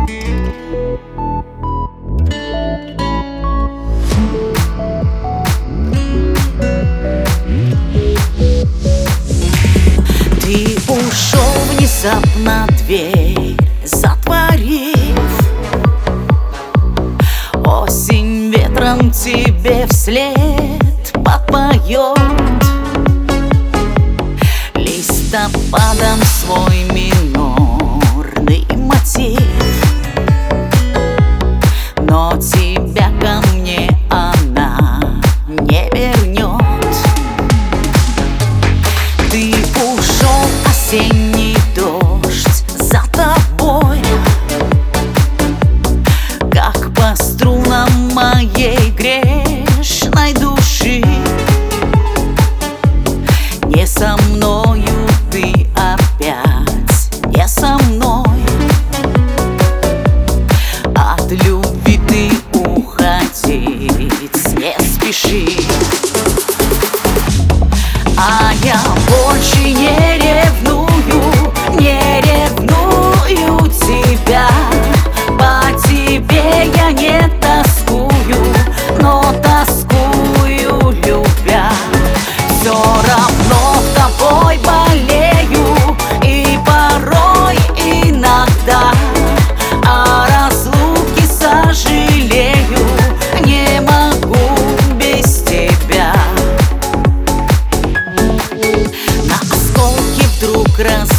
Ты ушел внезапно, дверь затворив. Осень ветром тебе вслед подпоет, листопадом свой минорный мотив. Но тебя ко мне она не вернет. Ты ушел, осенний дождь за тобой, как по струнам моей грешной души. Не со мною ты опять, не со мной. От любви ты уходить не спеши. А я больше не ревную, не ревную тебя. По тебе я не тоскую, но тоскую любя. Все равно тобой болею и порой иногда о разлуке сожалею. Не могу без тебя. На осколки вдруг